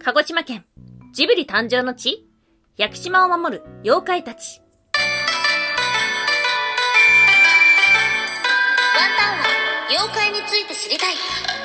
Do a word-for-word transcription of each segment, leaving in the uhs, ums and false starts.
鹿児島県ジブリ誕生の地、屋久島を守る妖怪たち。 ワンタンは妖怪について知りたい。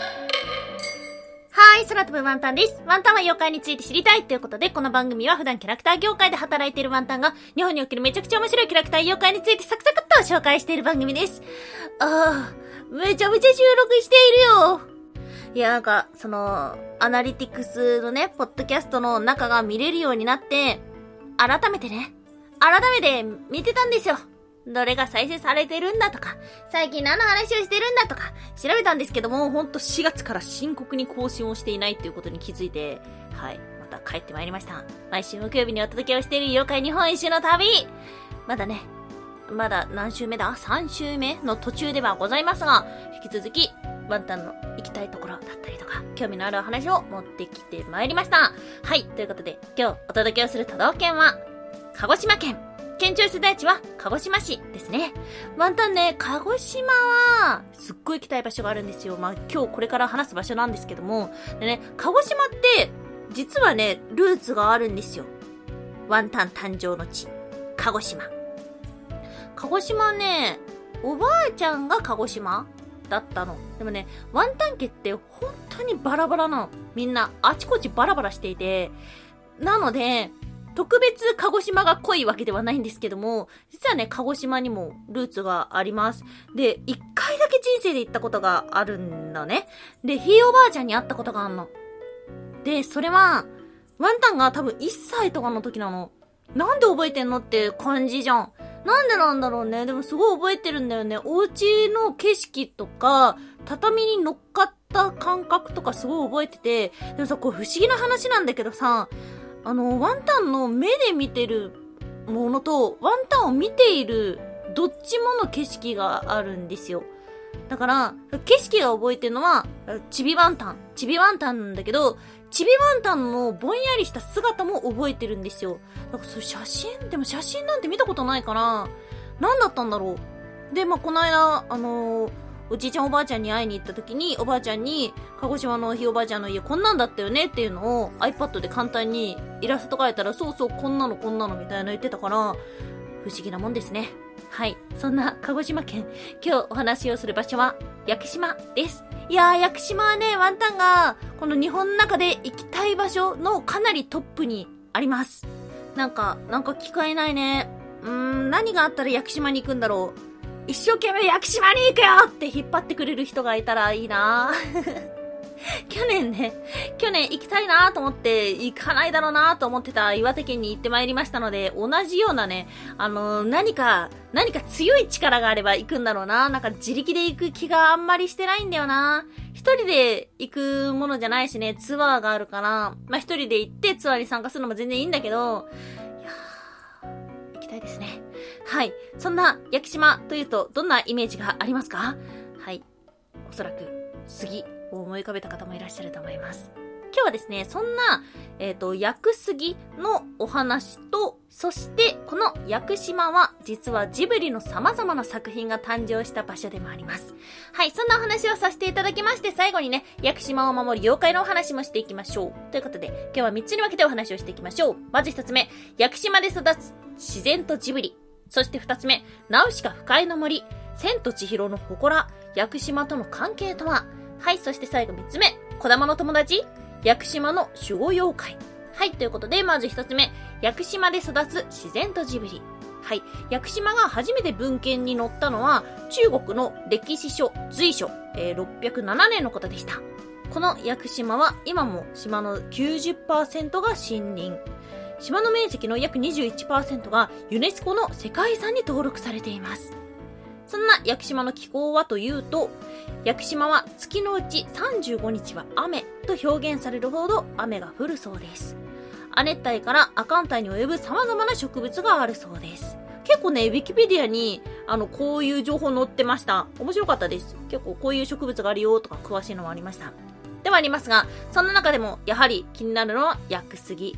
はい、空飛ぶワンタンです。ワンタンは妖怪について知りたいということで、この番組は普段キャラクター業界で働いているワンタンが日本におけるめちゃくちゃ面白いキャラクター妖怪についてサクサクっと紹介している番組です。あー、めちゃめちゃ収録しているよ。いや、なんか、その、アナリティクスのね、ポッドキャストの中が見れるようになって、改めてね、改めて見てたんですよ。どれが再生されてるんだとか、最近何の話をしてるんだとか、調べたんですけども、ほんとしがつから深刻に更新をしていないっていうことに気づいて、はい、また帰ってまいりました。毎週木曜日にお届けをしている妖怪日本一周の旅。まだね、まだ何週目だ ?さん 週目の途中ではございますが、引き続き、ワンタンの行きたいところだったりとか、興味のあるお話を持ってきてまいりました。はい、ということで、今日お届けをする都道府県は、鹿児島県。県庁所在地は鹿児島市ですね。ワンタンね、鹿児島は、すっごい行きたい場所があるんですよ。まあ今日これから話す場所なんですけども、でね、鹿児島って、実はね、ルーツがあるんですよ。ワンタン誕生の地、鹿児島。鹿児島ね、おばあちゃんが鹿児島だったの。でもね、ワンタン家って本当にバラバラなの。みんなあちこちバラバラしていて、なので、特別鹿児島が濃いわけではないんですけども、実はね、鹿児島にもルーツがあります。で、一回だけ人生で行ったことがあるんだね。で、ひいおばあちゃんに会ったことがあるの。で、それは、ワンタンが多分いっさいとかの時なの。なんで覚えてんのって感じじゃん。なんでなんだろうね。でもすごい覚えてるんだよね。お家の景色とか、畳に乗っかった感覚とかすごい覚えてて、でもさ、これ不思議な話なんだけどさ、あの、ワンタンの目で見てるものと、ワンタンを見ている、どっちもの景色があるんですよ。だから、景色が覚えてるのは、ちびワンタン。ちびワンタンなんだけど、ちびワンタンのぼんやりした姿も覚えてるんですよ。だからそれ写真、でも写真なんて見たことないから、なんだったんだろう。で、まあ、この間、あのー、おじいちゃんおばあちゃんに会いに行った時に、おばあちゃんに、鹿児島のひいおばあちゃんの家こんなんだったよねっていうのを iPad で簡単にイラスト描いたら、そうそうこんなのこんなのみたいな言ってたから、不思議なもんですね。はい。そんな鹿児島県、今日お話をする場所は、屋久島です。いやー、屋久島はね、ワンタンが、この日本の中で行きたい場所のかなりトップにあります。なんか、なんか聞こえないね。うーん、何があったら屋久島に行くんだろう。一生懸命屋久島に行くよって引っ張ってくれる人がいたらいいな去年ね、去年行きたいなと思って行かないだろうなと思ってた岩手県に行ってまいりましたので、同じようなね、あのー、何か、何か強い力があれば行くんだろうな。なんか自力で行く気があんまりしてないんだよな。一人で行くものじゃないしね、ツアーがあるから、まあ、一人で行ってツアーに参加するのも全然いいんだけど、いやー、行きたいですね。はい。そんな屋久島というとどんなイメージがありますか？はい。おそらく杉を思い浮かべた方もいらっしゃると思います。今日はですね、そんな、えっと、屋久杉のお話と、そしてこの屋久島は実はジブリの様々な作品が誕生した場所でもあります。はい。そんなお話をさせていただきまして、最後にね、屋久島を守る妖怪のお話もしていきましょう。ということで、今日はみっつに分けてお話をしていきましょう。まずひとつめ、屋久島で育つ自然とジブリ。そして二つ目、ナウシカ深海の森、千と千尋の祠、屋久島との関係とは。はい、そして最後三つ目、小玉の友達、屋久島の守護妖怪。はい、ということで、まず一つ目、屋久島で育つ自然とジブリ。はい、屋久島が初めて文献に載ったのは、中国の歴史書、随書、えー、ろっぴゃくななねんのことでした。この屋久島は、今も島の きゅうじゅっパーセント が森林。島の面積の約 にじゅういちパーセント がユネスコの世界遺産に登録されています。そんな屋久島の気候はというと、屋久島は月のうちさんじゅうごにちは雨と表現されるほど雨が降るそうです。亜熱帯から亜寒帯に及ぶ様々な植物があるそうです。結構ね、ウィキペディアにあのこういう情報載ってました。面白かったです。結構こういう植物があるよとか詳しいのもありました。ではありますが、そんな中でもやはり気になるのは屋久杉。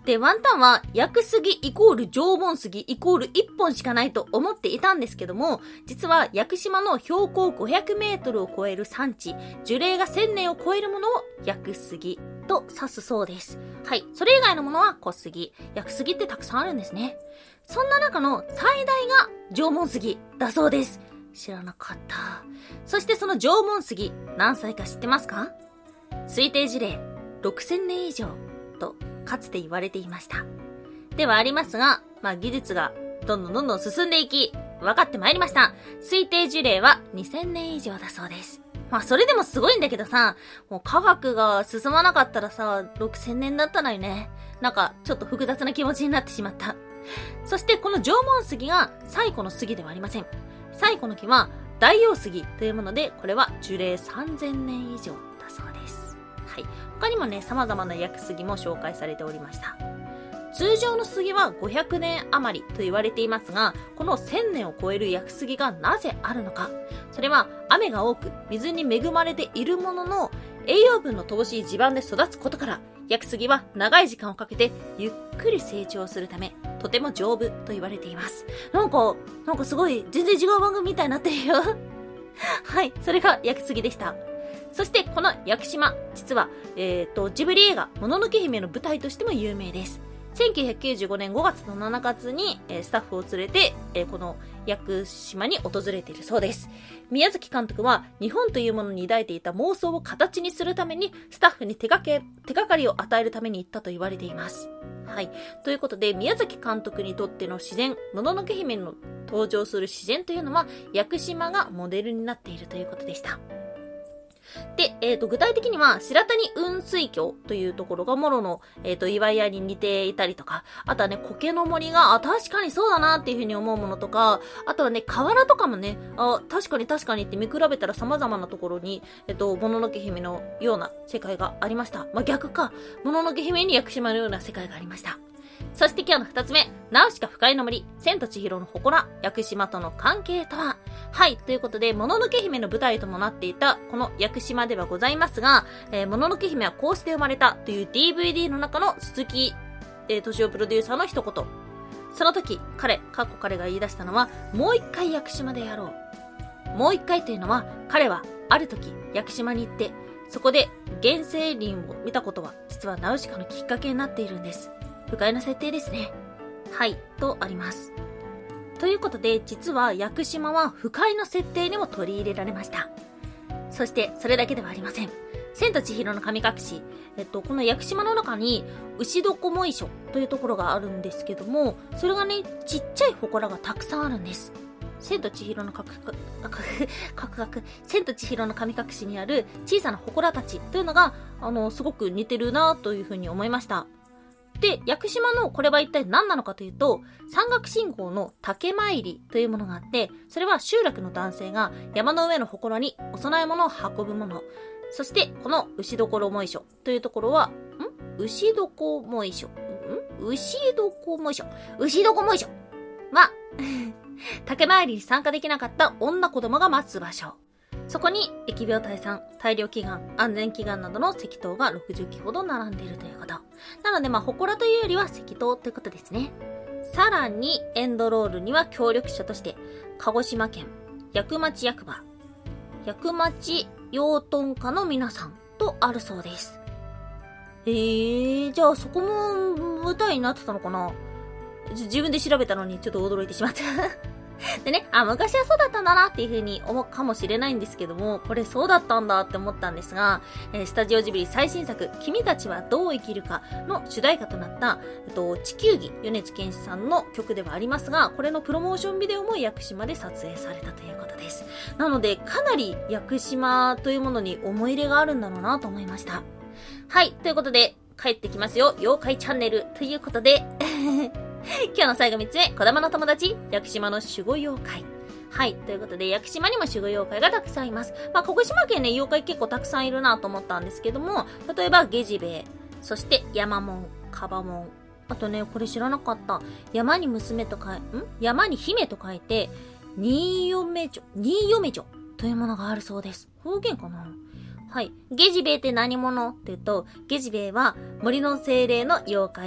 で、ワンタンは、薬杉イコール縄文杉イコールいっぽんしかないと思っていたんですけども、実は屋久島の標高ごひゃくメートルを超える山地、樹齢がせんねんを超えるものを薬杉と指すそうです。はい。それ以外のものは小杉。薬杉ってたくさんあるんですね。そんな中の最大が縄文杉だそうです。知らなかった。そしてその縄文杉、何歳か知ってますか？推定樹齢ろくせんねん以上とかつて言われていました。ではありますが、まあ技術がどんどんどんどん進んでいき、分かってまいりました。推定樹齢はにせんねん以上だそうです。まあそれでもすごいんだけどさ、もう科学が進まなかったらさ、ろくせんねんだったのにね。なんかちょっと複雑な気持ちになってしまった。そしてこの縄文杉が最古の杉ではありません。最古の木は大葉杉というもので、これは樹齢さんぜんねん以上だそうです。はい。他にもね、様々な薬杉も紹介されておりました。通常の杉はごひゃくねん余りと言われていますが、このせんねんを超える薬杉がなぜあるのか。それは雨が多く水に恵まれているものの、栄養分の乏しい地盤で育つことから、薬杉は長い時間をかけてゆっくり成長するため、とても丈夫と言われています。なんか、なんかすごい全然違う番組みたいになってるよ。はい、それが薬杉でした。そしてこの屋久島、実は、えーと、ジブリ映画、もののけ姫の舞台としても有名です。せんきゅうひゃくきゅうじゅうごねんごがつのしちがつに、えー、スタッフを連れて、えー、この屋久島に訪れているそうです。宮崎監督は日本というものに抱いていた妄想を形にするために、スタッフに手がけ、手がかりを与えるために行ったと言われています。はい。ということで、宮崎監督にとっての自然、もののけ姫の登場する自然というのは、屋久島がモデルになっているということでした。で、えっと、具体的には、白谷雲水峡というところがモロの、えっと、岩屋に似ていたりとか、あとはね、苔の森が、あ、確かにそうだなっていうふうに思うものとか、あとはね、河原とかもね、あ、確かに確かにって見比べたら様々なところに、えっと、もののけ姫のような世界がありました。まあ、逆か。もののけ姫に屋久島のような世界がありました。そして今日の二つ目、ナウシカ不快の森、千と千尋の祠、屋久島との関係とは？はい、ということで、もののけ姫の舞台ともなっていた、この屋久島ではございますが、えー、もののけ姫はこうして生まれたという ディーブイディー の中の鈴木、えー、敏夫プロデューサーの一言。その時、彼、かっこ彼が言い出したのは、もう一回屋久島でやろう。もう一回というのは、彼はある時、屋久島に行って、そこで原生林を見たことは、実はナウシカのきっかけになっているんです。不快な設定ですね。はい、とあります。ということで、実は屋久島は不快な設定にも取り入れられました。そして、それだけではありません。千と千尋の神隠し、えっと、この屋久島の中に、牛床もいしょというところがあるんですけども、それがね、ちっちゃい祠がたくさんあるんです。千と千尋のかくかく、かくかく、千と千尋の神隠しにある小さな祠たちというのが、あの、すごく似てるなというふうに思いました。で、屋久島のこれは一体何なのかというと、山岳信仰の竹参りというものがあって、それは集落の男性が山の上の祠にお供え物を運ぶもの。そして、この牛所もいしょというところは、ん牛床もいしょん牛床もいしょ牛床もいしょは、竹参りに参加できなかった女子供が待つ場所。そこに疫病退散、大量祈願、安全祈願などの石塔がろくじゅっきほど並んでいるということ。なのでまあ、祠というよりは石塔ということですね。さらに、エンドロールには協力者として、鹿児島県、八久町役場、八久町養豚家の皆さんとあるそうです。えー、じゃあそこも舞台になってたのかな？自分で調べたのにちょっと驚いてしまった。でね、あ、昔はそうだったんだなっていう風に思うかもしれないんですけども、これそうだったんだって思ったんですが、えー、スタジオジブリ最新作、君たちはどう生きるかの主題歌となった、えっと、地球儀、米津玄師さんの曲ではありますが、これのプロモーションビデオも屋久島で撮影されたということです。なので、かなり屋久島というものに思い入れがあるんだろうなと思いました。はい、ということで、帰ってきますよ、妖怪チャンネルということで、今日の最後みっつめ、小玉の友達、屋久島の守護妖怪。はい。ということで、屋久島にも守護妖怪がたくさんいます。まあ、鹿児島県ね、妖怪結構たくさんいるなと思ったんですけども、例えば、ゲジベエ、そして山門、カバ門。あとね、これ知らなかった。山に娘と書い、ん山に姫と書いて、新嫁女、新嫁女というものがあるそうです。方言かな？はい。ゲジベエって何者って言うと、ゲジベエは森の精霊の妖怪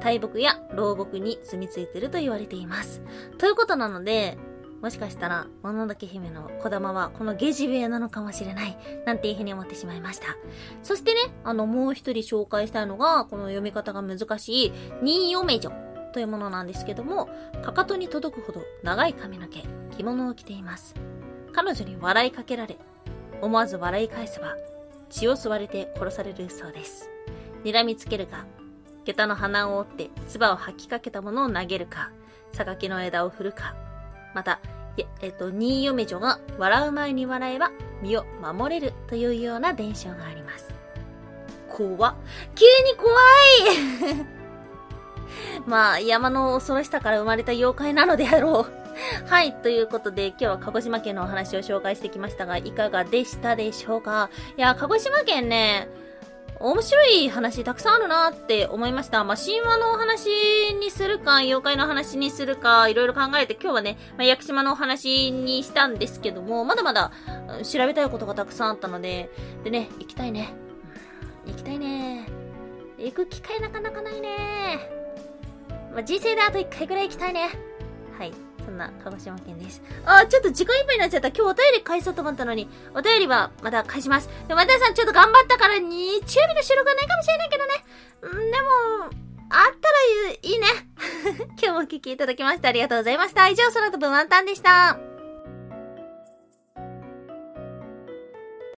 大木や老木に住み着いていると言われています。ということなので、もしかしたら、もののけ姫の小玉はこのゲジベエなのかもしれない、なんていうふうに思ってしまいました。そしてね、あの、もう一人紹介したいのが、この読み方が難しい、ニーヨメジョというものなんですけども、かかとに届くほど長い髪の毛、着物を着ています。彼女に笑いかけられ、思わず笑い返せば、血を吸われて殺されるそうです。睨みつけるか、下駄の鼻を折って唾を吐きかけたものを投げるか、榊の枝を振るか、また、えっと、ニーヨメジョが笑う前に笑えば身を守れるというような伝承があります。怖っ。急に怖いまあ、山の恐ろしさから生まれた妖怪なのであろう。はい、ということで今日は鹿児島県のお話を紹介してきましたが、いかがでしたでしょうか。いや、鹿児島県ね、面白い話たくさんあるなって思いました。まあ、神話のお話にするか、妖怪の話にするか、いろいろ考えて今日はね、まあ、屋久島のお話にしたんですけども、まだまだ調べたいことがたくさんあったので、でね、行きたいね。行きたいね。行く機会なかなかないね。まあ、人生であと一回ぐらい行きたいね。はい。そんな鹿児島県です。あー、ちょっと時間いっぱいになっちゃった。今日お便り返そうと思ったのに、お便りはまた返します。でも、またさんちょっと頑張ったから日曜日の収録はないかもしれないけどね。んでも、あったらいいね。今日もお聞きいただきましてありがとうございました。以上、空飛ぶワンタンでした。